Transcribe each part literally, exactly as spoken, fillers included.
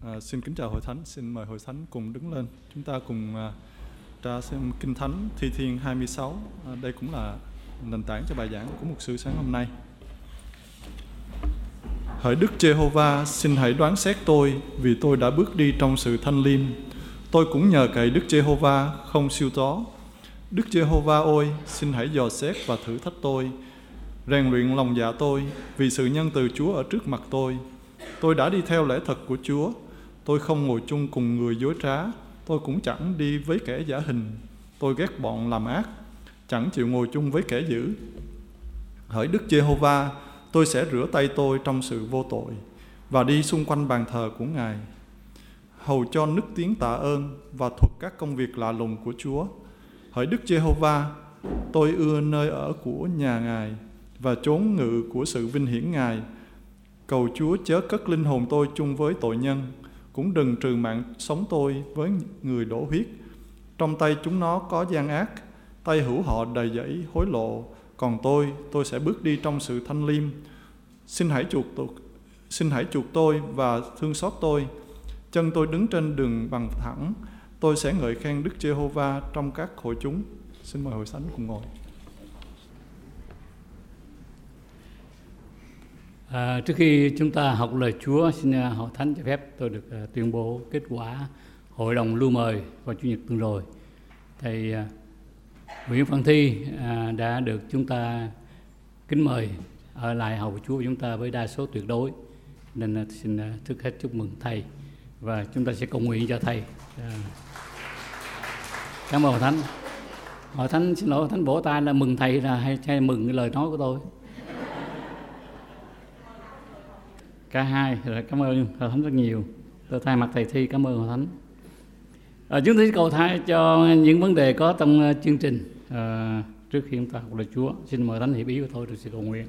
À, xin kính chào hội thánh, xin mời hội thánh cùng đứng lên. Chúng ta cùng à, ra xem Kinh Thánh Thi Thiên hai mươi sáu. À, đây cũng là nền tảng cho bài giảng của mục sư sáng hôm nay. Hỡi Đức Giê-hô-va, xin hãy đoán xét tôi, vì tôi đã bước đi trong sự thanh liêm. Tôi cũng nhờ cậy Đức Giê-hô-va, không siêu tó. Đức Giê-hô-va ôi, xin hãy dò xét và thử thách tôi, rèn luyện lòng dạ tôi, vì sự nhân từ Chúa ở trước mặt tôi. Tôi đã đi theo lẽ thật của Chúa. Tôi không ngồi chung cùng người dối trá, tôi cũng chẳng đi với kẻ giả hình. Tôi ghét bọn làm ác, chẳng chịu ngồi chung với kẻ dữ. Hỡi Đức Giê-hô-va, tôi sẽ rửa tay tôi trong sự vô tội và đi xung quanh bàn thờ của Ngài, hầu cho nức tiếng tạ ơn và thuật các công việc lạ lùng của Chúa. Hỡi Đức Giê-hô-va, tôi ưa nơi ở của nhà Ngài và chốn ngự của sự vinh hiển Ngài. Cầu Chúa chớ cất linh hồn tôi chung với tội nhân, cũng đừng trừ mạng sống tôi với người đổ huyết. Trong tay chúng nó có gian ác, tay hữu họ đầy dẫy hối lộ. Còn tôi, tôi sẽ bước đi trong sự thanh liêm. Xin hãy chuộc tôi, xin hãy chuộc tôi và thương xót tôi. Chân tôi đứng trên đường bằng thẳng. Tôi sẽ ngợi khen Đức Giê-hô-va trong các hội chúng. Xin mời hội thánh cùng ngồi. À, trước khi chúng ta học lời Chúa, xin hội thánh cho phép tôi được uh, tuyên bố kết quả hội đồng lưu mời vào Chủ nhật tuần rồi. Thầy uh, Nguyễn Văn Thi uh, đã được chúng ta kính mời ở lại hầu Chúa của chúng ta với đa số tuyệt đối, nên uh, xin uh, trước hết chúc mừng thầy và chúng ta sẽ cầu nguyện cho thầy. Uh, cảm ơn hội thánh. Hội thánh xin lỗi, hội thánh vỗ tay là mừng thầy là hay, hay mừng cái lời nói của tôi? Cả hai. Rồi, cảm ơn hội thánh rất nhiều. Tôi thay mặt thầy Thi cảm ơn hội thánh. À, chúng tôi sẽ cầu thay cho những vấn đề có trong uh, chương trình. À, trước khi chúng ta học lời Chúa, xin mời thánh hiệp ý của tôi được sự cầu nguyện.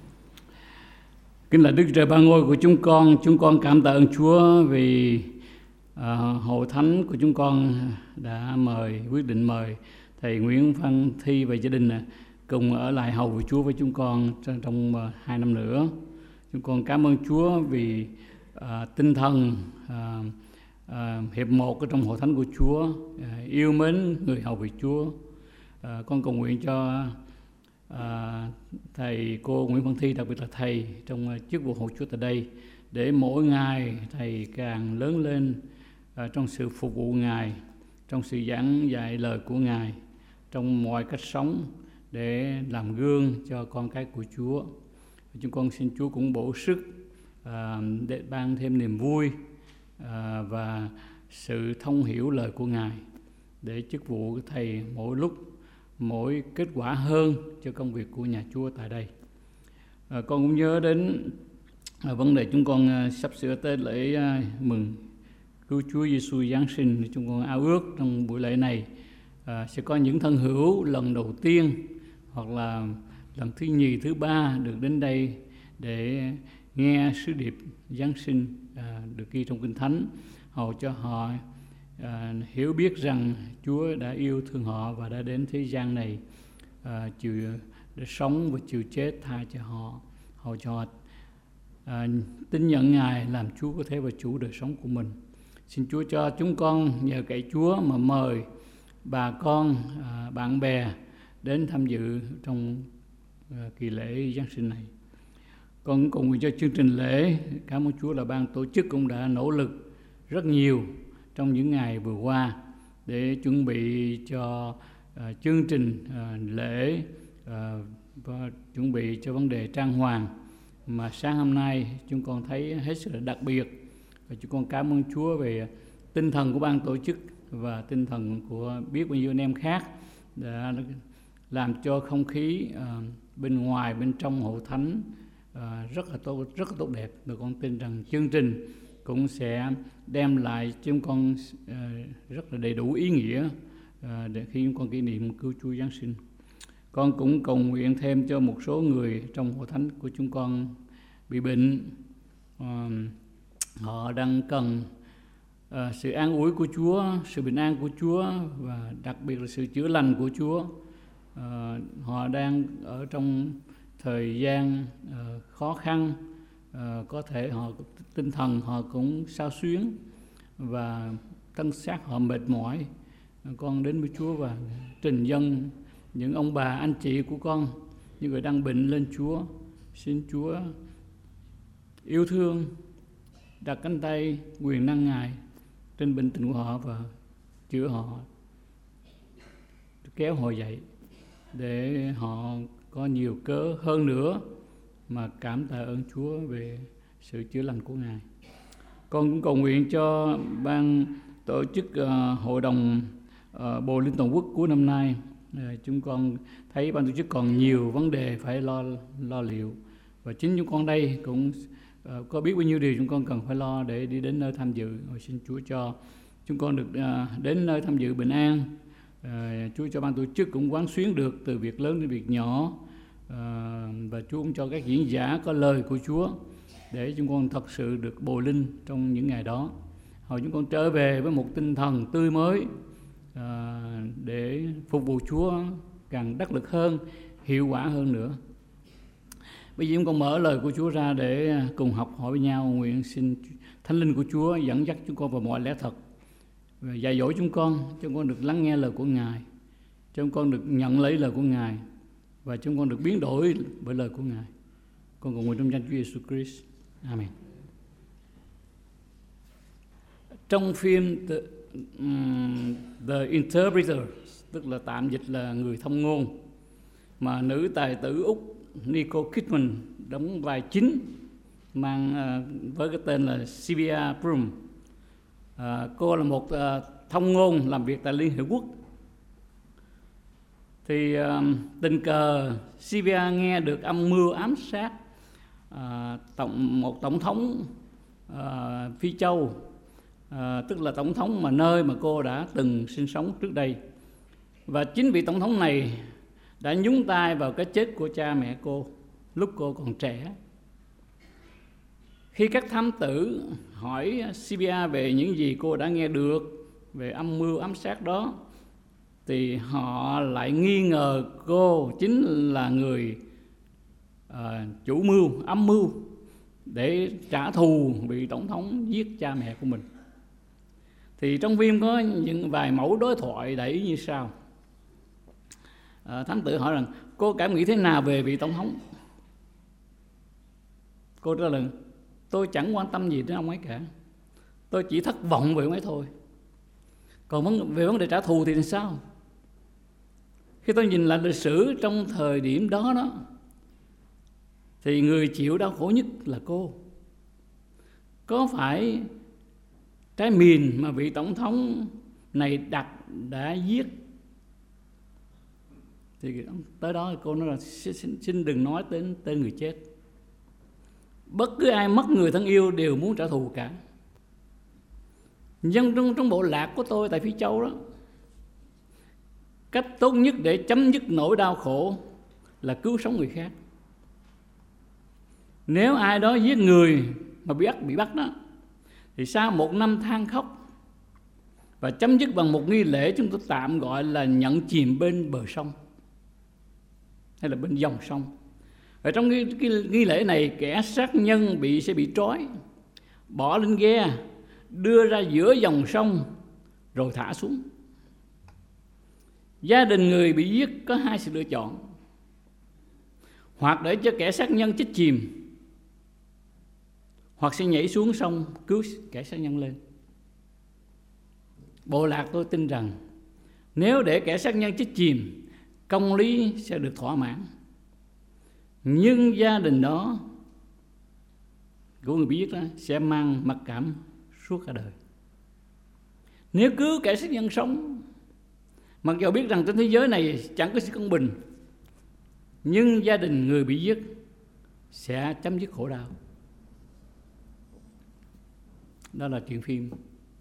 Kính là Đức Trời Ba Ngôi của chúng con, chúng con cảm tạ ơn Chúa vì uh, hội thánh của chúng con đã mời, quyết định mời thầy Nguyễn Văn Thi và gia đình cùng ở lại hầu của Chúa với chúng con trong, trong uh, hai năm nữa. Chúng con cảm ơn Chúa vì uh, tinh thần uh, uh, hiệp một ở trong hội thánh của Chúa, uh, yêu mến người hầu việc Chúa. Uh, con cầu nguyện cho uh, thầy cô Nguyễn Văn Thi, đặc biệt là thầy trong uh, chức vụ hầu Chúa tại đây, để mỗi ngày thầy càng lớn lên uh, trong sự phục vụ Ngài, trong sự giảng dạy lời của Ngài, trong mọi cách sống để làm gương cho con cái của Chúa. Chúng con xin Chúa cũng bổ sức à, để ban thêm niềm vui à, và sự thông hiểu lời của Ngài, để chức vụ của thầy mỗi lúc mỗi kết quả hơn cho công việc của nhà Chúa tại đây. À, con cũng nhớ đến à, vấn đề chúng con à, sắp sửa tới lễ à, mừng cứu Chúa Giêsu Giáng sinh. Chúng con ao ước trong buổi lễ này à, sẽ có những thân hữu lần đầu tiên hoặc là lần thứ nhì, thứ ba được đến đây để nghe sứ điệp Giáng sinh à, được ghi trong Kinh Thánh, hầu cho họ à, hiểu biết rằng Chúa đã yêu thương họ và đã đến thế gian này à, chịu để sống và chịu chết tha cho họ, hầu cho họ à, tin nhận Ngài làm Chúa có thể và chủ đời sống của mình. Xin Chúa cho chúng con nhờ cậy Chúa mà mời bà con, à, bạn bè đến tham dự trong kỳ lễ Giáng sinh này. Con cùng nguyện cho chương trình lễ, cảm ơn Chúa là ban tổ chức cũng đã nỗ lực rất nhiều trong những ngày vừa qua để chuẩn bị cho uh, chương trình uh, lễ uh, và chuẩn bị cho vấn đề trang hoàng mà sáng hôm nay chúng con thấy hết sức là đặc biệt. Và chúng con cảm ơn Chúa về tinh thần của ban tổ chức và tinh thần của biết bao nhiêu anh em khác đã làm cho không khí uh, bên ngoài, bên trong hội thánh uh, rất là tốt, rất là tốt đẹp. Và con tin rằng chương trình cũng sẽ đem lại cho chúng con uh, rất là đầy đủ ý nghĩa uh, để khi chúng con kỷ niệm cứu Chúa Giáng sinh. Con cũng cầu nguyện thêm cho một số người trong hội thánh của chúng con bị bệnh. Uh, họ đang cần uh, sự an ủi của Chúa, sự bình an của Chúa và đặc biệt là sự chữa lành của Chúa. Uh, họ đang ở trong thời gian uh, khó khăn à, có thể họ tinh thần họ cũng xao xuyến và thân xác họ mệt mỏi. Con đến với Chúa và trình dâng những ông bà anh chị của con, những người đang bệnh lên Chúa. Xin Chúa yêu thương, đặt cánh tay quyền năng Ngài trên bệnh tình của họ và chữa họ, kéo họ dậy để họ có nhiều cớ hơn nữa mà cảm tạ ơn Chúa về sự chữa lành của Ngài. Con cũng cầu nguyện cho ban tổ chức uh, hội đồng uh, Bồ Linh toàn quốc cuối năm nay. Uh, chúng con thấy ban tổ chức còn nhiều vấn đề phải lo lo liệu, và chính chúng con đây cũng uh, có biết bao nhiêu điều chúng con cần phải lo để đi đến nơi tham dự. Và xin Chúa cho chúng con được uh, đến nơi tham dự bình an. Uh, Chúa cho ban tổ chức cũng quán xuyến được từ việc lớn đến việc nhỏ, uh, và Chúa cũng cho các diễn giả có lời của Chúa để chúng con thật sự được bồi linh trong những ngày đó. Hồi chúng con trở về với một tinh thần tươi mới à, để phục vụ Chúa càng đắc lực hơn, hiệu quả hơn nữa. Bây giờ chúng con mở lời của Chúa ra để cùng học hỏi với nhau. Nguyện xin Thánh Linh của Chúa dẫn dắt chúng con vào mọi lẽ thật, và dạy dỗ chúng con, cho chúng con được lắng nghe lời của Ngài, cho chúng con được nhận lấy lời của Ngài, và chúng con được biến đổi bởi lời của Ngài. Con cầu nguyện trong danh Chúa Giêsu Christ. Amen. Trong phim The, um, The Interpreter, tức là tạm dịch là người thông ngôn, mà nữ tài tử Úc Nicole Kidman đóng vai chính, mang uh, với cái tên là Sylvia Broom. Uh, cô là một uh, thông ngôn làm việc tại Liên Hiệp Quốc. Thì uh, tình cờ Sylvia nghe được âm mưu ám sát uh, tổng, một tổng thống uh, Phi Châu, À, tức là tổng thống mà nơi mà cô đã từng sinh sống trước đây. Và chính vị tổng thống này đã nhúng tay vào cái chết của cha mẹ cô lúc cô còn trẻ. Khi các thám tử hỏi Sylvia về những gì cô đã nghe được về âm mưu ám sát đó, thì họ lại nghi ngờ cô chính là người à, chủ mưu, âm mưu để trả thù vị tổng thống giết cha mẹ của mình. Thì trong phim có những vài mẫu đối thoại đại ý như sau. À, thám tử hỏi rằng cô cảm nghĩ thế nào về vị tổng thống? Cô trả lời: tôi chẳng quan tâm gì đến ông ấy cả, tôi chỉ thất vọng về ông ấy thôi. Còn về vấn đề trả thù thì sao? Khi tôi nhìn lại lịch sử trong thời điểm đó đó, thì người chịu đau khổ nhất là cô. Có phải trái mìn mà vị tổng thống này đặt đã giết? Thì tới đó cô nói là xin, xin đừng nói đến tên người chết. Bất cứ ai mất người thân yêu đều muốn trả thù cả. Nhưng trong, trong bộ lạc của tôi tại Phi Châu đó, cách tốt nhất để chấm dứt nỗi đau khổ là cứu sống người khác. Nếu ai đó giết người mà bị bắt, bị bắt đó, thì sau một năm than khóc và chấm dứt bằng một nghi lễ chúng tôi tạm gọi là nhận chìm bên bờ sông hay là bên dòng sông. Ở trong cái, cái nghi lễ này, kẻ sát nhân bị sẽ bị trói, bỏ lên ghe, đưa ra giữa dòng sông rồi thả xuống. Gia đình người bị giết có hai sự lựa chọn: hoặc để cho kẻ sát nhân chết chìm, hoặc sẽ nhảy xuống sông cứu kẻ sát nhân lên. Bộ lạc tôi tin rằng nếu để kẻ sát nhân chết chìm, công lý sẽ được thỏa mãn. Nhưng gia đình đó của người bị giết đó sẽ mang mặc cảm suốt cả đời. Nếu cứu kẻ sát nhân sống, mặc dù biết rằng trên thế giới này chẳng có sự công bình, nhưng gia đình người bị giết sẽ chấm dứt khổ đau. Đó là chuyện phim.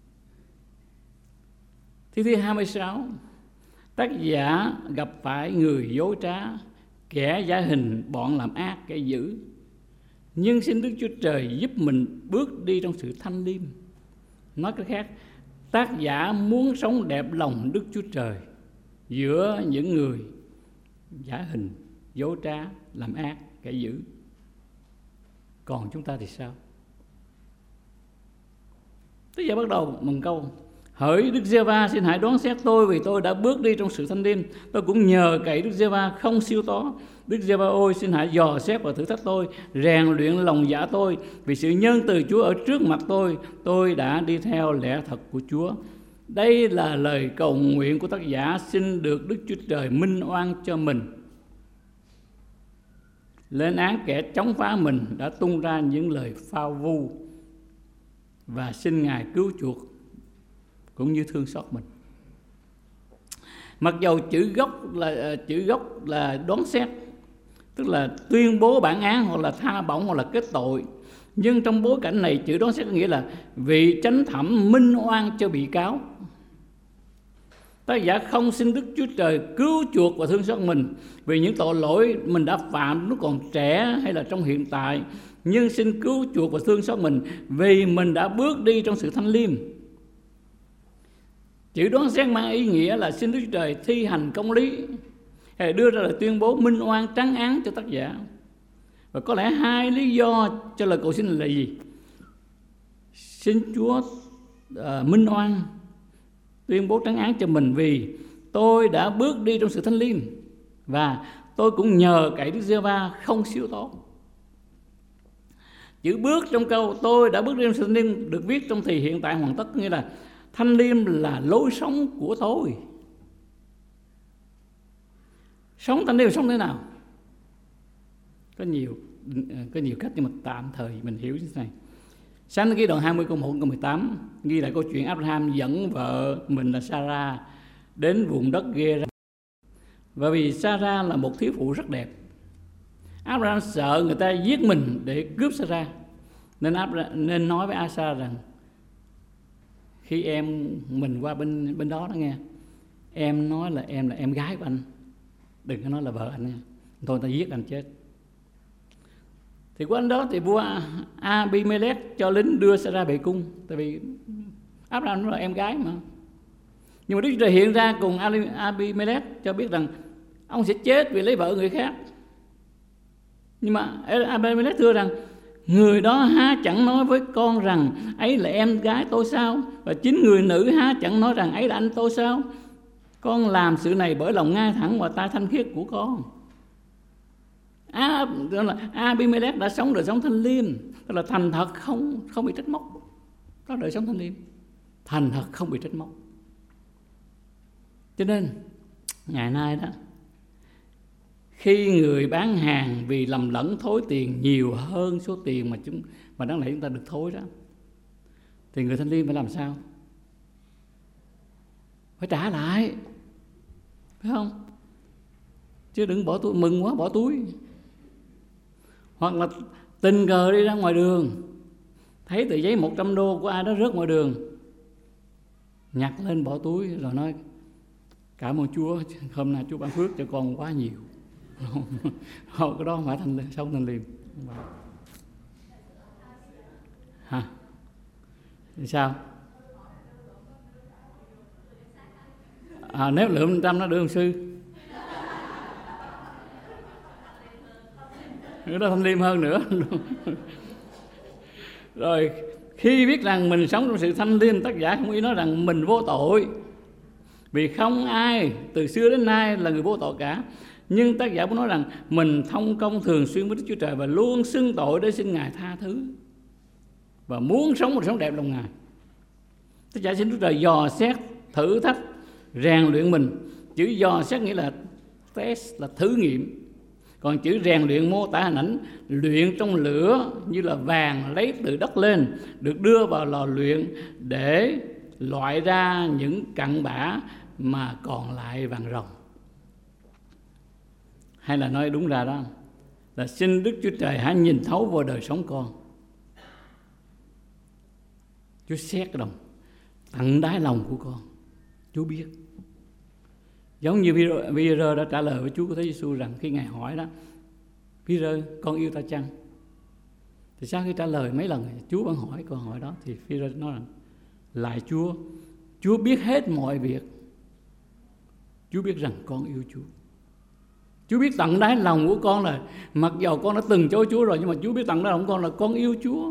Thi thứ hai mươi sáu, tác giả gặp phải người dối trá, kẻ giả hình, bọn làm ác, kẻ dữ. Nhưng xin Đức Chúa Trời giúp mình bước đi trong sự thanh liêm. Nói cách khác, tác giả muốn sống đẹp lòng Đức Chúa Trời giữa những người giả hình, dối trá, làm ác, kẻ dữ. Còn chúng ta thì sao? Bây giờ bắt đầu mừng câu: hỡi Đức Giê-hô-va, xin hãy đoán xét tôi, vì tôi đã bước đi trong sự thanh liêm. Tôi cũng nhờ cậy Đức Giê-hô-va không siêu tó. Đức Giê-hô-va ôi, xin hãy dò xét và thử thách tôi, rèn luyện lòng dạ tôi, vì sự nhân từ Chúa ở trước mặt tôi. Tôi đã đi theo lẽ thật của Chúa. Đây là lời cầu nguyện của tác giả, xin được Đức Chúa Trời minh oan cho mình, lên án kẻ chống phá mình, đã tung ra những lời phao vu, và xin Ngài cứu chuộc cũng như thương xót mình. Mặc dầu chữ gốc là chữ gốc là đoán xét, tức là tuyên bố bản án hoặc là tha bổng hoặc là kết tội, nhưng trong bối cảnh này chữ đoán xét có nghĩa là vị chánh thẩm minh oan cho bị cáo. Tác giả không xin Đức Chúa Trời cứu chuộc và thương xót mình vì những tội lỗi mình đã phạm lúc còn trẻ hay là trong hiện tại, nhưng xin cứu chuộc và thương xót mình vì mình đã bước đi trong sự thanh liêm. Chữ đoán xét mang ý nghĩa là xin Đức Chúa Trời thi hành công lý, hay đưa ra lời tuyên bố minh oan trắng án cho tác giả. Và có lẽ hai lý do cho lời cầu xin là gì? Xin Chúa uh, minh oan, tuyên bố trắng án cho mình vì tôi đã bước đi trong sự thanh liêm, và tôi cũng nhờ cậy Đức Giê-hô-va không siêu tốt. Chữ bước trong câu tôi đã bước đi trong sự thanh liêm được viết trong thì hiện tại hoàn tất, nghĩa là thanh liêm là lối sống của tôi. Sống thanh liêm sống thế nào? Có nhiều có nhiều cách, nhưng mà tạm thời mình hiểu như thế này. Sáng ký đoạn hai mươi câu một câu mười tám ghi lại câu chuyện Abraham dẫn vợ mình là Sarah đến vùng đất Gera. Và vì Sarah là một thiếu phụ rất đẹp, Abraham sợ người ta giết mình để cướp Sarah, nên Abraham nên nói với Asa rằng khi em mình qua bên bên đó đó nghe, em nói là em là em gái của anh, đừng có nói là vợ anh nha, thôi ta giết anh chết. Thì qua anh đó thì vua Abimelech cho lính đưa Sarah về cung, tại vì Abraham nói là em gái mà. Nhưng mà Đức Chúa Trời hiện ra cùng Abimelech cho biết rằng ông sẽ chết vì lấy vợ người khác. Nhưng mà Abimelech thưa rằng người đó há chẳng nói với con rằng ấy là em gái tôi sao? Và chính người nữ há chẳng nói rằng ấy là anh tôi sao? Con làm sự này bởi lòng ngay thẳng và tai thanh khiết của con. À, là Abimelech đã sống đời sống thanh liêm, tức là thành thật, không không bị trách móc. Đó đời sống thanh liêm, thành thật không bị trách móc. Cho nên ngày nay đó, khi người bán hàng vì lầm lẫn thối tiền nhiều hơn số tiền mà chúng mà đáng lẽ chúng ta được thối đó, thì người thanh liêm phải làm sao? Phải trả lại, phải không? Chứ đừng bỏ túi, mừng quá bỏ túi. Hoặc là tình cờ đi ra ngoài đường, thấy tờ giấy một trăm đô của ai đó rớt ngoài đường, nhặt lên bỏ túi rồi nói cảm ơn Chúa, hôm nay Chúa ban phước cho con quá nhiều. Không, cái đó không phải thành sống thanh liêm. Hả? Thì sao? À, nếu lượm trăm nó đưa ông sư, cái đó thanh liêm hơn nữa. Rồi khi biết rằng mình sống trong sự thanh liêm, tác giả không ý nói rằng mình vô tội, vì không ai từ xưa đến nay là người vô tội cả. Nhưng tác giả muốn nói rằng mình thông công thường xuyên với Đức Chúa Trời và luôn xưng tội để xin Ngài tha thứ, và muốn sống một sống đẹp lòng Ngài. Tác giả xin Đức Trời dò xét, thử thách, rèn luyện mình. Chữ dò xét nghĩa là test, là thử nghiệm. Còn chữ rèn luyện mô tả hình ảnh luyện trong lửa, như là vàng lấy từ đất lên, được đưa vào lò luyện để loại ra những cặn bã mà còn lại vàng ròng. Hay là nói đúng ra đó là xin Đức Chúa Trời hãy nhìn thấu vào đời sống con. Chúa xét cái đồng tận đáy lòng của con, Chúa biết. Giống như Phi-e-rơ đã trả lời với Chúa của Thế Giêsu rằng khi Ngài hỏi đó, Phi-e-rơ, con yêu ta chăng? Thì sau khi trả lời mấy lần Chúa vẫn hỏi câu hỏi đó, thì Phi-e-rơ nói rằng lại Chúa, Chúa biết hết mọi việc, Chúa biết rằng con yêu Chúa. Chúa biết tận đáy lòng của con là mặc dầu con đã từng chối Chúa rồi, nhưng mà Chúa biết tận đáy lòng của con là con yêu Chúa.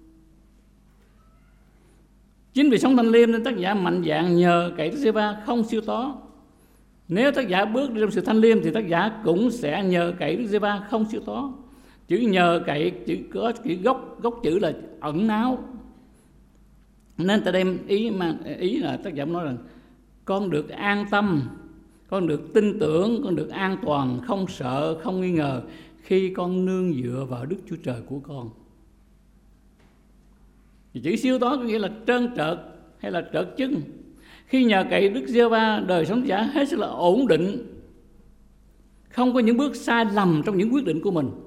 Chính vì sống thanh liêm nên tác giả mạnh dạn nhờ cậy Đức Giê-hô-va không siêu tó. Nếu tác giả bước đi trong sự thanh liêm thì tác giả cũng sẽ nhờ cậy Đức Giê-hô-va không siêu tó. Chữ nhờ cậy, chữ có chữ gốc gốc chữ là ẩn náu. Nên ta đem ý mà ý là tác giả nói rằng con được an tâm, con được tin tưởng, con được an toàn, không sợ, không nghi ngờ khi con nương dựa vào Đức Chúa Trời của con. Thì chữ siêu tó có nghĩa là trơn trợt hay là trợt trưng. Khi nhờ cậy Đức Giê-hô-va, đời sống giả hết sức là ổn định, không có những bước sai lầm trong những quyết định của mình.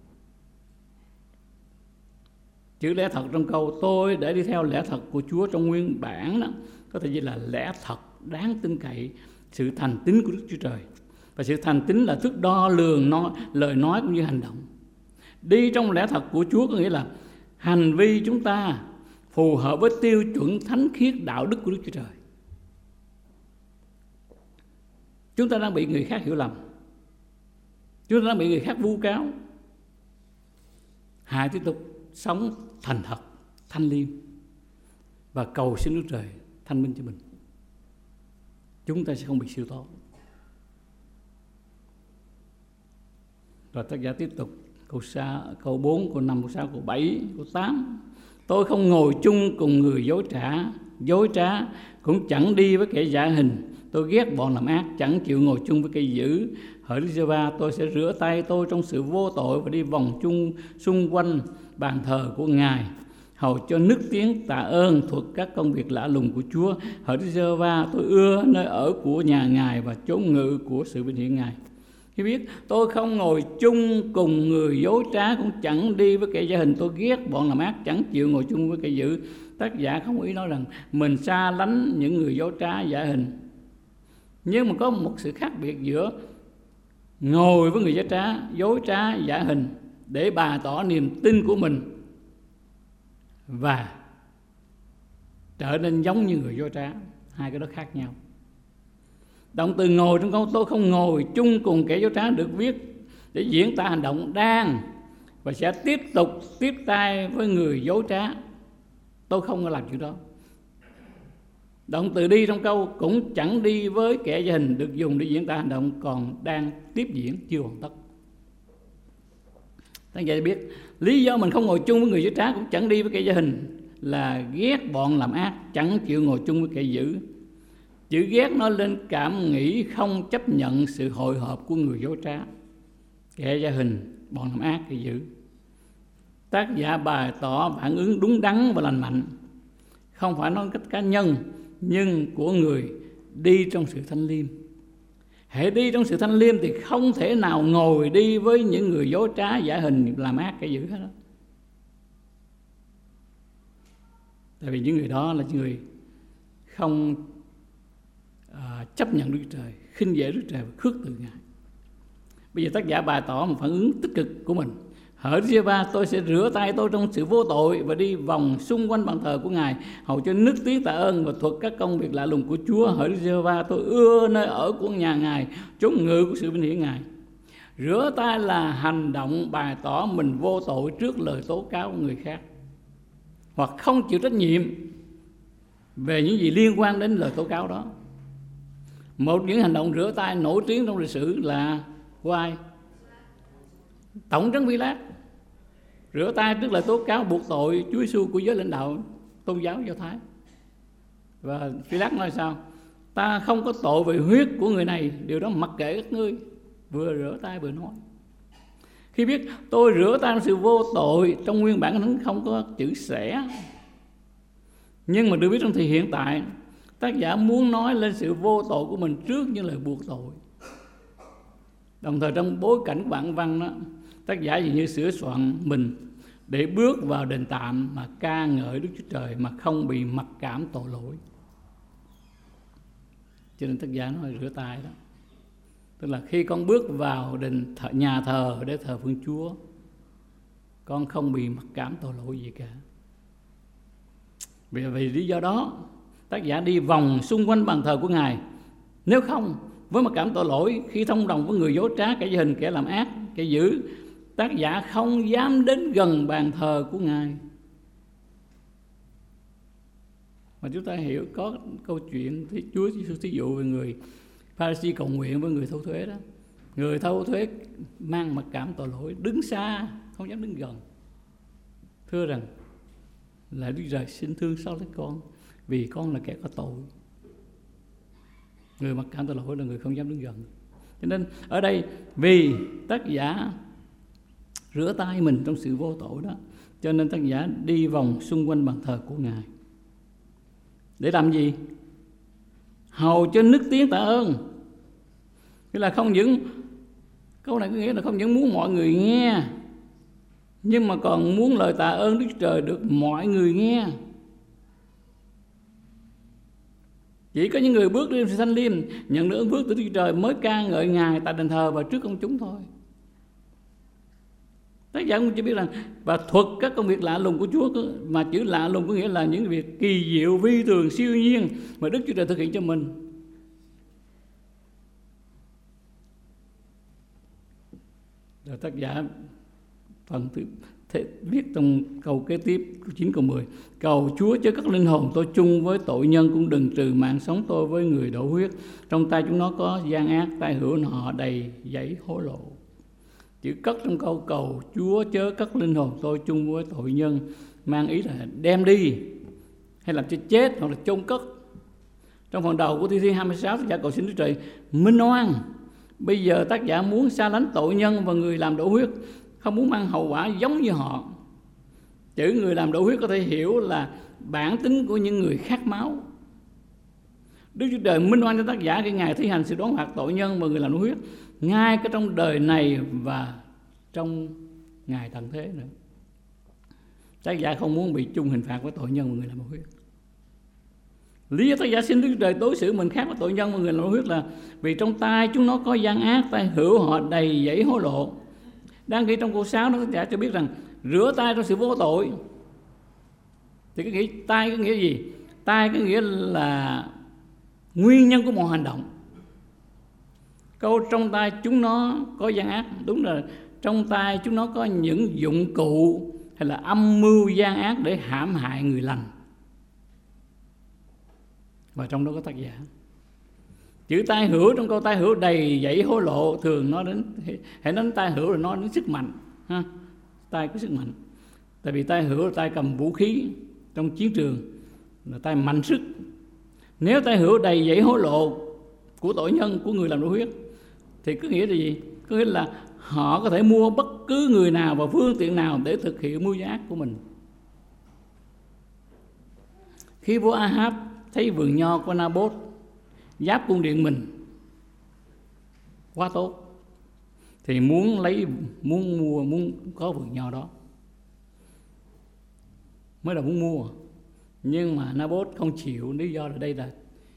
Chữ lẽ thật trong câu tôi để đi theo lẽ thật của Chúa trong nguyên bản đó, có thể dịch là lẽ thật đáng tin cậy, sự thành tín của Đức Chúa Trời. Và sự thành tín là thước đo lường nói, lời nói cũng như hành động. Đi trong lẽ thật của Chúa có nghĩa là hành vi chúng ta phù hợp với tiêu chuẩn thánh khiết đạo đức của Đức Chúa Trời. Chúng ta đang bị người khác hiểu lầm, chúng ta đang bị người khác vu cáo. Hãy tiếp tục sống thành thật, thanh liêm và cầu xin Đức Trời thanh minh cho mình. Chúng ta sẽ không bị siêu tó. Rồi tác giả tiếp tục câu sáu, câu bốn, câu năm, câu sáu, câu bảy, câu tám. Tôi không ngồi chung cùng người dối trá, dối trá cũng chẳng đi với kẻ giả hình. Tôi ghét bọn làm ác, chẳng chịu ngồi chung với kẻ dữ. Hỡi Đức Giê-hô-va, tôi sẽ rửa tay tôi trong sự vô tội và đi vòng chung xung quanh bàn thờ của Ngài, hầu cho nức tiếng tạ ơn thuật các công việc lạ lùng của Chúa. Hỡi Đức Giê-hô-va, tôi ưa nơi ở của nhà Ngài và chốn ngự của sự vinh hiển Ngài. Khi biết tôi không ngồi chung cùng người dối trá, cũng chẳng đi với kẻ giả hình. Tôi ghét bọn làm ác, chẳng chịu ngồi chung với kẻ dữ. Tác giả không ý nói rằng mình xa lánh những người dối trá giả hình, nhưng mà có một sự khác biệt giữa ngồi với người dối trá, dối trá giả hình để bày tỏ niềm tin của mình và trở nên giống như người dối trá. Hai cái đó khác nhau. Động từ ngồi trong câu tôi không ngồi chung cùng kẻ dối trá được viết để diễn tả hành động đang và sẽ tiếp tục tiếp tay với người dối trá. Tôi không có làm chuyện đó. Động từ đi trong câu cũng chẳng đi với kẻ giả hình được dùng để diễn tả hành động còn đang tiếp diễn, chưa hoàn tất. Tác giả biết lý do mình không ngồi chung với người dối trá cũng chẳng đi với kẻ giả hình là ghét bọn làm ác, chẳng chịu ngồi chung với kẻ dữ. Chữ ghét nó lên cảm nghĩ không chấp nhận sự hội họp của người dối trá, kẻ giả hình, bọn làm ác, kẻ dữ. Tác giả bày tỏ phản ứng đúng đắn và lành mạnh, không phải nói cách cá nhân nhưng của người đi trong sự thanh liêm. Hễ đi trong sự thanh liêm thì không thể nào ngồi đi với những người dối trá, giả hình, làm ác, kẻ dữ hết đó. Tại vì những người đó là những người không à, chấp nhận Đức Trời, khinh dễ Đức Trời và khước từ Ngài. Bây giờ tác giả bày tỏ một phản ứng tích cực của mình. Hỡi Đức Giê-hô-va, tôi sẽ rửa tay tôi trong sự vô tội và đi vòng xung quanh bàn thờ của Ngài, hầu cho nức tiếng tạ ơn và thuật các công việc lạ lùng của Chúa. Hỡi Đức Giê-hô-va, tôi ưa nơi ở của nhà Ngài, chốn ngự của sự vinh hiển Ngài. Rửa tay là hành động bày tỏ mình vô tội trước lời tố cáo của người khác, hoặc không chịu trách nhiệm về những gì liên quan đến lời tố cáo đó. Một những hành động rửa tay nổi tiếng trong lịch sử là của ai? Tổng trấn Phi-lát rửa tay trước lời tố cáo buộc tội Chúa Giêsu của giới lãnh đạo tôn giáo Do Thái. Và Phi-lát nói sao? Ta không có tội về huyết của người này, điều đó mặc kệ các ngươi. Vừa rửa tay vừa nói. Khi biết tôi rửa tay trong sự vô tội, trong nguyên bản nó không có chữ sẽ, nhưng mà được biết trong thì hiện tại tác giả muốn nói lên sự vô tội của mình trước những lời buộc tội. Đồng thời trong bối cảnh của bản văn đó, tác giả dường như sửa soạn mình để bước vào đền tạm mà ca ngợi Đức Chúa Trời mà không bị mặc cảm tội lỗi. Cho nên tác giả nói rửa tay đó, tức là khi con bước vào đền thờ, nhà thờ để thờ phượng Chúa, con không bị mặc cảm tội lỗi gì cả. Vì, vì lý do đó tác giả đi vòng xung quanh bàn thờ của Ngài. Nếu không với mặc cảm tội lỗi, khi thông đồng với người dối trá, kẻ gia hình, kẻ làm ác, kẻ dữ, tác giả không dám đến gần bàn thờ của Ngài. Mà chúng ta hiểu có câu chuyện thì Chúa thí dụ về người Pha-ri-si cầu nguyện với người thâu thuế đó. Người thâu thuế mang mặc cảm tội lỗi, đứng xa, không dám đứng gần, thưa rằng: Lạy Đức Trời, xin thương xót lấy con, vì con là kẻ có tội. Người mặc cảm tội lỗi là người không dám đứng gần. Cho nên ở đây vì tác giả rửa tay mình trong sự vô tội đó, cho nên tác giả đi vòng xung quanh bàn thờ của Ngài. Để làm gì? Hầu cho nức tiếng tạ ơn. Nghĩa là không những, câu này có nghĩa là không những muốn mọi người nghe, nhưng mà còn muốn lời tạ ơn Đức Trời được mọi người nghe. Chỉ có những người bước đi sự thanh liêm, nhận được ơn phước từ Đức Trời mới ca ngợi Ngài tại đền thờ và trước công chúng thôi. Tác giả cũng chỉ biết rằng và thuật các công việc lạ lùng của Chúa, mà chữ lạ lùng có nghĩa là những việc kỳ diệu, vi thường, siêu nhiên mà Đức Chúa Trời thực hiện cho mình. Rồi tác giả phần thứ thế, viết trong câu kế tiếp câu chín câu mười: Cầu Chúa chớ các linh hồn tôi chung với tội nhân, cũng đừng trừ mạng sống tôi với người đổ huyết. Trong tay chúng nó có gian ác, tay hữu họ đầy dãy hối lộ. Chữ cất trong câu cầu Chúa chớ các linh hồn tôi chung với tội nhân mang ý là đem đi hay làm cho chết hoặc là chôn cất. Trong phần đầu của thi thiên hai mươi sáu, tác giả cầu xin Đức Trời minh oan. Bây giờ tác giả muốn xa lánh tội nhân và người làm đổ huyết, không muốn mang hậu quả giống như họ. Chữ người làm đổ huyết có thể hiểu là bản tính của những người khát máu. Đức Chúa Trời minh oan cho tác giả khi Ngài thi hành sự đoán phạt tội nhân và người làm đổ huyết, ngay cả trong đời này và trong ngày tận thế nữa. Tác giả không muốn bị chung hình phạt với tội nhân và người làm đổ huyết. Lý do tác giả xin Đức Chúa Trời đối xử mình khác với tội nhân và người làm đổ huyết là vì trong tay chúng nó có gian ác, tay hữu họ đầy dãy hối lộ. Đang ghi trong câu sáu đó, tác giả cho biết rằng rửa tay trong sự vô tội. Thì cái nghĩa tay có nghĩa gì? Tay có nghĩa là nguyên nhân của mọi hành động. Câu trong tay chúng nó có gian ác, đúng là trong tay chúng nó có những dụng cụ hay là âm mưu gian ác để hãm hại người lành. Và trong đó có tác giả. Chữ tay hữu trong câu tay hữu đầy dãy hối lộ thường nói đến, hãy nói đến tay hữu là nói đến sức mạnh ha. Tay có sức mạnh. Tại vì tay hữu là tay cầm vũ khí trong chiến trường, là tay mạnh sức. Nếu tay hữu đầy dãy hối lộ của tội nhân, của người làm đổ huyết, thì có nghĩa là gì? Có nghĩa là họ có thể mua bất cứ người nào và phương tiện nào để thực hiện mưu ác của mình. Khi vua Ahab thấy vườn nho của Nabot giáp cung điện mình quá tốt, thì muốn lấy muốn mua muốn có vườn nho đó, mới là muốn mua. Nhưng mà Nabot không chịu, lý do là đây là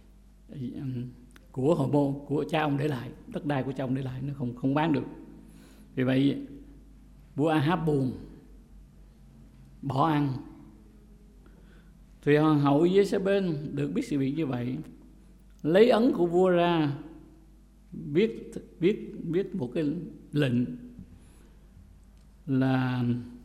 của hồi môn, của cha ông để lại, đất đai của cha ông để lại, nó không không bán được. Vì vậy vua Ahab buồn, bỏ ăn. Thì hoàng hậu Giê-xê-bên được biết sự việc như vậy, lấy ấn của vua ra, viết viết viết một cái lệnh là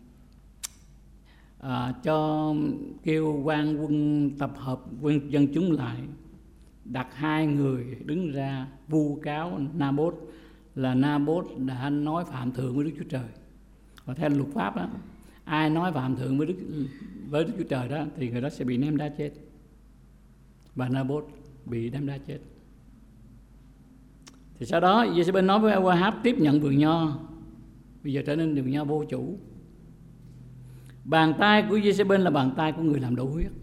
à, cho kêu quan quân tập hợp quân dân chúng lại, đặt hai người đứng ra vu cáo Nabot là Nabot đã nói phạm thượng với Đức Chúa Trời. Và theo luật pháp đó, ai nói phạm thượng với Đức với Đức Chúa Trời đó thì người đó sẽ bị ném đá chết. Và Nabot bị ném đá chết. Thì sau đó Giê-xê-bên nói với Ahab tiếp nhận vườn nho, bây giờ trở nên vườn nho vô chủ. Bàn tay của Giê-xê-bên là bàn tay của người làm đổ huyết.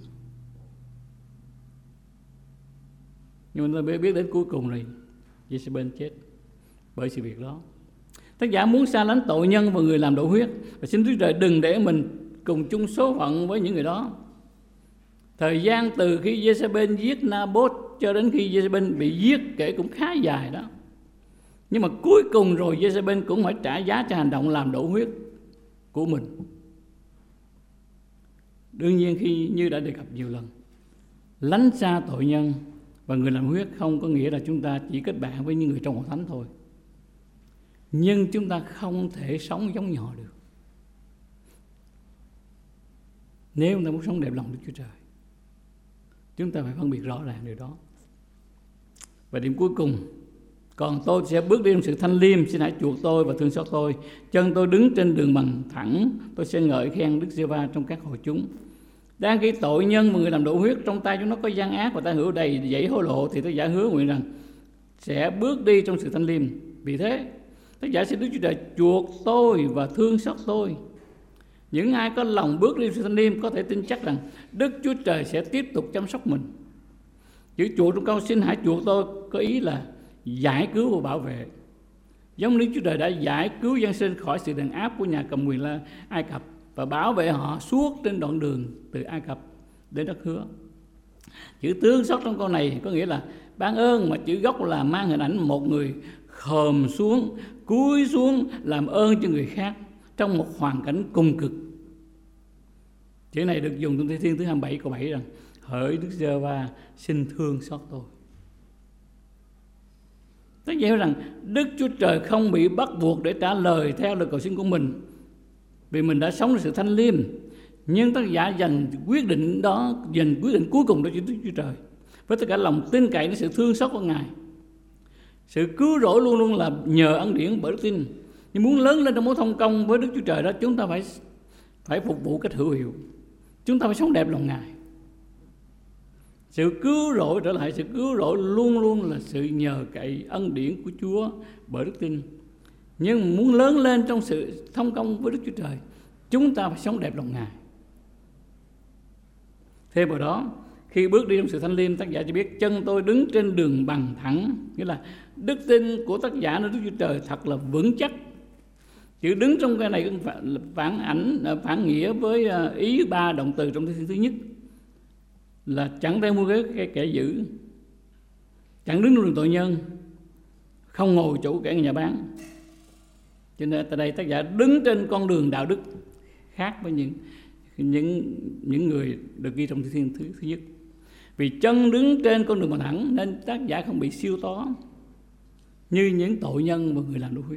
Nhưng mà tôi biết đến cuối cùng rồi Giê-xê-bên chết bởi sự việc đó. Tác giả muốn xa lánh tội nhân và người làm đổ huyết, và xin Đức Trời đừng để mình cùng chung số phận với những người đó. Thời gian từ khi Giê-xê-bên giết Nabot cho đến khi Giê-xê-bên bị giết kể cũng khá dài đó. Nhưng mà cuối cùng rồi Giê-xê-bên cũng phải trả giá cho hành động làm đổ huyết của mình. Đương nhiên khi như đã đề cập nhiều lần, lánh xa tội nhân Và người làm huyết không có nghĩa là chúng ta chỉ kết bạn với những người trong hội thánh thôi. Nhưng chúng ta không thể sống giống như họ được. Nếu chúng ta muốn sống đẹp lòng Đức Chúa Trời, chúng ta phải phân biệt rõ ràng điều đó. Và điểm cuối cùng, còn tôi sẽ bước đi trong sự thanh liêm, xin hãy chuộc tôi và thương xót tôi. Chân tôi đứng trên đường bằng thẳng, tôi sẽ ngợi khen Đức Giê-hô-va trong các hội chúng. Đang khi tội nhân và người làm đổ huyết trong tay chúng nó có gian ác và ta hữu đầy dãy hối lộ, thì tác giả hứa nguyện rằng sẽ bước đi trong sự thanh liêm. Vì thế, tác giả xin Đức Chúa Trời chuộc tôi và thương xót tôi. Những ai có lòng bước đi sự thanh liêm có thể tin chắc rằng Đức Chúa Trời sẽ tiếp tục chăm sóc mình. Chữ chuộc trong câu xin hãy chuộc tôi có ý là giải cứu và bảo vệ. Giống Đức Chúa Trời đã giải cứu dân sinh khỏi sự đàn áp của nhà cầm quyền là Ai Cập và bảo vệ họ suốt trên đoạn đường từ Ai Cập đến đất hứa. Chữ thương xót trong câu này có nghĩa là ban ơn, mà chữ gốc là mang hình ảnh một người khom xuống, cúi xuống làm ơn cho người khác trong một hoàn cảnh cùng cực. Chữ này được dùng trong Thi Thiên thứ hai mươi bảy câu bảy rằng hỡi Đức Giê-hô-va xin thương xót tôi. Tức vậy rằng Đức Chúa Trời không bị bắt buộc để trả lời theo lời cầu xin của mình, vì mình đã sống trong sự thanh liêm. Nhưng tác giả dành quyết định đó, dành quyết định cuối cùng đó cho Đức Chúa Trời, với tất cả lòng tin cậy đến sự thương xót của Ngài. Sự cứu rỗi luôn luôn là nhờ ân điển bởi đức tin. Nhưng muốn lớn lên trong mối thông công với Đức Chúa Trời đó, chúng ta phải phải phục vụ cách hữu hiệu. Chúng ta phải sống đẹp lòng Ngài. Sự cứu rỗi trở lại, sự cứu rỗi luôn luôn là sự nhờ cậy ân điển của Chúa bởi đức tin. Nhưng muốn lớn lên trong sự thông công với Đức Chúa Trời, chúng ta phải sống đẹp lòng Ngài. Thêm vào đó, khi bước đi trong sự thanh liêm, tác giả chỉ biết chân tôi đứng trên đường bằng thẳng, nghĩa là đức tin của tác giả nơi Đức Chúa Trời thật là vững chắc. Chữ đứng trong cái này phản ảnh phản nghĩa với ý ba động từ trong thứ nhất là chẳng theo mua cái, cái kẻ dữ, chẳng đứng trong đường tội nhân, không ngồi chỗ kẻ nhà bán. Cho nên tại đây tác giả đứng trên con đường đạo đức khác với những những những người được ghi trong Thi Thiên thứ thứ nhất. Vì chân đứng trên con đường bằng thẳng nên tác giả không bị siêu tó như những tội nhân và người làm đổ huyết.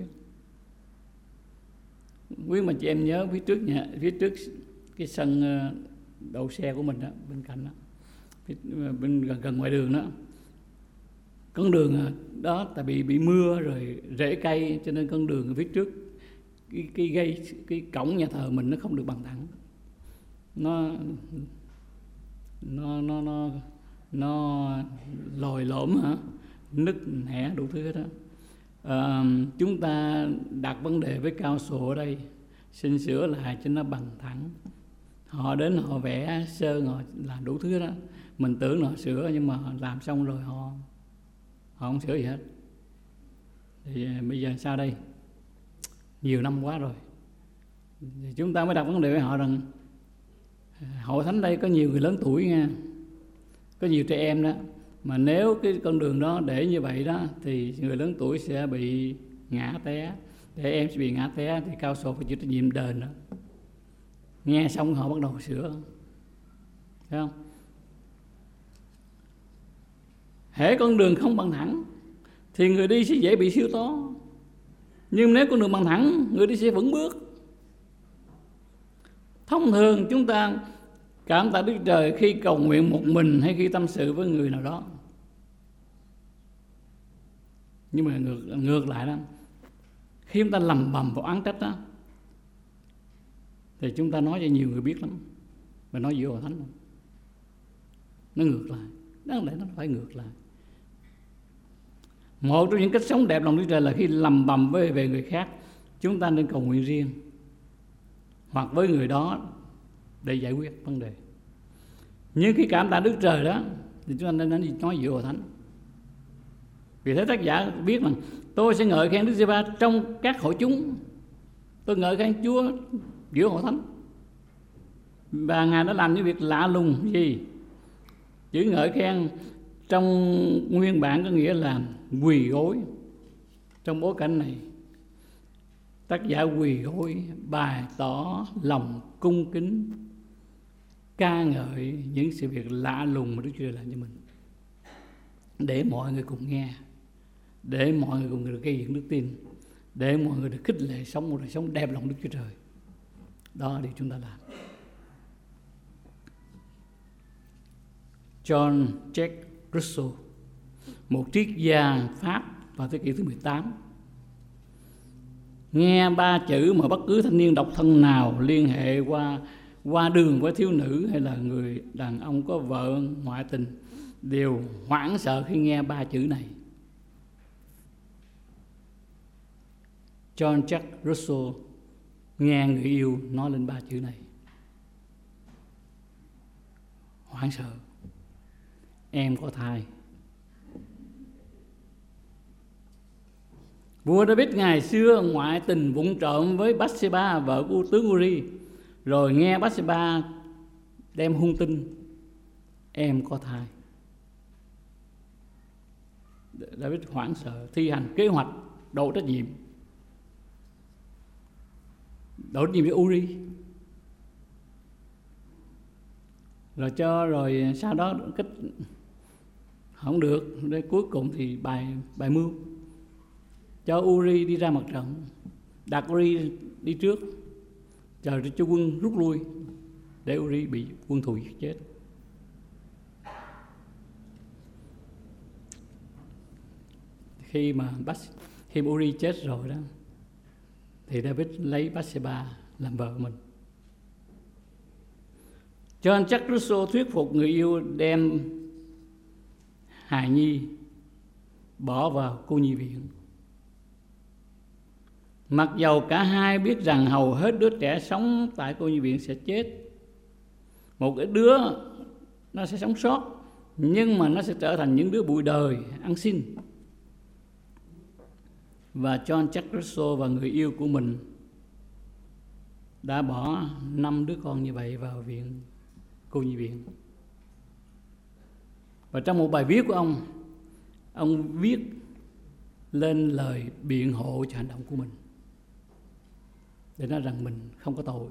Quý mà chị em nhớ phía trước nhà, phía trước cái sân đậu xe của mình đó, bên cạnh đó, bên gần gần ngoài đường đó, con đường đó tại vì bị mưa rồi rễ cây, cho nên con đường phía trước cái cái gây cái cổng nhà thờ mình nó không được bằng thẳng, nó nó nó nó nó lồi lõm hả, nứt nẻ đủ thứ hết đó. À, chúng ta đặt vấn đề với cao sổ ở đây, xin sửa lại cho nó bằng thẳng. Họ đến họ vẽ sơn, họ làm đủ thứ đó, mình tưởng là họ sửa nhưng mà họ làm xong rồi họ họ không sửa gì hết. Thì bây giờ sao đây? Nhiều năm quá rồi, thì chúng ta mới đặt vấn đề với họ rằng hội thánh đây có nhiều người lớn tuổi nha, có nhiều trẻ em đó, mà nếu cái con đường đó để như vậy đó thì người lớn tuổi sẽ bị ngã té, trẻ em sẽ bị ngã té, thì cao sổ phải chịu trách nhiệm đền đó. Nghe xong họ bắt đầu sửa, thấy không? Hễ con đường không bằng thẳng thì người đi sẽ dễ bị siêu tó, nhưng nếu con đường bằng thẳng, người đi sẽ vững bước. Thông thường chúng ta cảm tạ Đức Trời khi cầu nguyện một mình hay khi tâm sự với người nào đó. Nhưng mà ngược, ngược lại đó, khi chúng ta lầm bầm và oán trách đó, thì chúng ta nói cho nhiều người biết lắm, và nói giữa hội thánh luôn. Nó ngược lại, đáng lẽ nó phải ngược lại. Một trong những cách sống đẹp lòng Đức Trời là khi lầm bầm với về người khác, chúng ta nên cầu nguyện riêng hoặc với người đó để giải quyết vấn đề. Nhưng khi cảm tạ Đức Trời đó thì chúng ta nên nói giữa hội thánh. Vì thế tác giả biết rằng tôi sẽ ngợi khen Đức Giê-hô-va trong các hội chúng. Tôi ngợi khen Chúa giữa hội thánh. Và Ngài đã làm những việc lạ lùng gì? Chữ ngợi khen trong nguyên bản có nghĩa là quỳ gối. Trong bối cảnh này, tác giả quỳ gối bày tỏ lòng cung kính, ca ngợi những sự việc lạ lùng mà Đức Chúa Trời làm cho mình. để mọi người cùng nghe, để mọi người cùng được gây dựng đức tin, để mọi người được khích lệ sống một đời sống đẹp lòng Đức Chúa Trời. Đó là điều chúng ta làm. John Jack Rousseau, một triết gia Pháp vào thế kỷ thứ mười tám, nghe ba chữ mà bất cứ thanh niên độc thân nào liên hệ qua qua đường với thiếu nữ hay là người đàn ông có vợ ngoại tình đều hoảng sợ khi nghe ba chữ này. John Jack Rousseau nghe người yêu nói lên ba chữ này, hoảng sợ. Em có thai. Vua David ngày xưa ngoại tình vụng trộm với Bathsheba, vợ của tướng Uri, rồi nghe Bathsheba đem hung tin em có thai. David hoảng sợ, thi hành kế hoạch đổ trách nhiệm, đổ trách nhiệm cho Uri, rồi cho rồi sau đó cách không được, đến cuối cùng thì bài bài mưu cho Uri đi ra mặt trận, đặt Uri đi trước, chờ cho quân rút lui để Uri bị quân thù giết chết. Khi mà bắt khi Uri chết rồi đó, thì David lấy Bathsheba làm vợ mình. John Jack Rousseau thuyết phục người yêu đem hài nhi bỏ vào cô nhi viện. Mặc dầu cả hai biết rằng hầu hết đứa trẻ sống tại cô nhi viện sẽ chết, một cái đứa nó sẽ sống sót, nhưng mà nó sẽ trở thành những đứa bụi đời ăn xin. Và John Jack Rousseau và người yêu của mình đã bỏ năm đứa con như vậy vào viện cô nhi viện. Và trong một bài viết của ông, ông viết lên lời biện hộ cho hành động của mình, để nói rằng mình không có tội.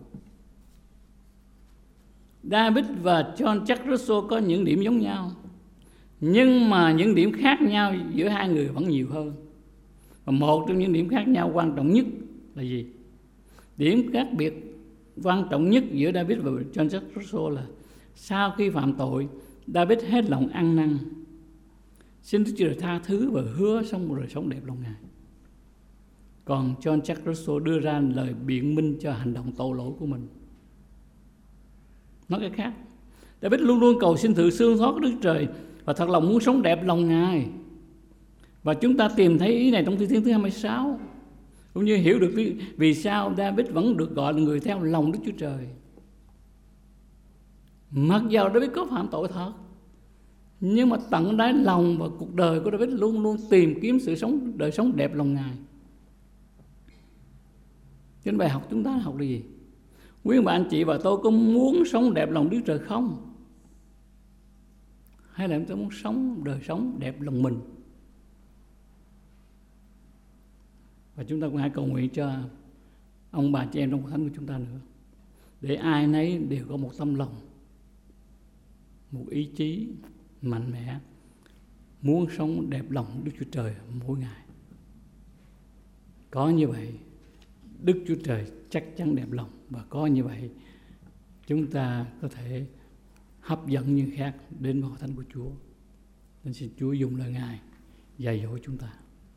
David và John Jack Rousseau có những điểm giống nhau, nhưng mà những điểm khác nhau giữa hai người vẫn nhiều hơn. Và một trong những điểm khác nhau quan trọng nhất là gì? Điểm khác biệt quan trọng nhất giữa David và John Jack Rousseau là sau khi phạm tội, David hết lòng ăn năn, xin Đức Chúa Trời tha thứ và hứa sống một đời sống đẹp lòng Ngài. Còn John Jack Rousseau đưa ra lời biện minh cho hành động tội lỗi của mình. Nói cái khác, David luôn luôn cầu xin sự thương xót của Đức Trời và thật lòng muốn sống đẹp lòng Ngài. Và chúng ta tìm thấy ý này trong Thi Thiên thứ hai mươi sáu, cũng như hiểu được vì sao David vẫn được gọi là người theo lòng Đức Chúa Trời. Mặc dầu David có phạm tội thật, nhưng mà tận đáy lòng và cuộc đời của David luôn luôn tìm kiếm sự sống đời sống đẹp lòng Ngài. Trên bài học chúng ta học là gì? Quý bà anh chị và tôi có muốn sống đẹp lòng Đức Trời không? Hay là chúng ta muốn sống đời sống đẹp lòng mình? Và chúng ta cũng hãy cầu nguyện cho ông bà chị em trong hội thánh của chúng ta nữa, để ai nấy đều có một tâm lòng, một ý chí mạnh mẽ, muốn sống đẹp lòng Đức Chúa Trời mỗi ngày. Có như vậy, Đức Chúa Trời chắc chắn đẹp lòng, và có như vậy chúng ta có thể hấp dẫn những khác đến với hội thánh của Chúa. Nên xin Chúa dùng lời Ngài dạy dỗ chúng ta.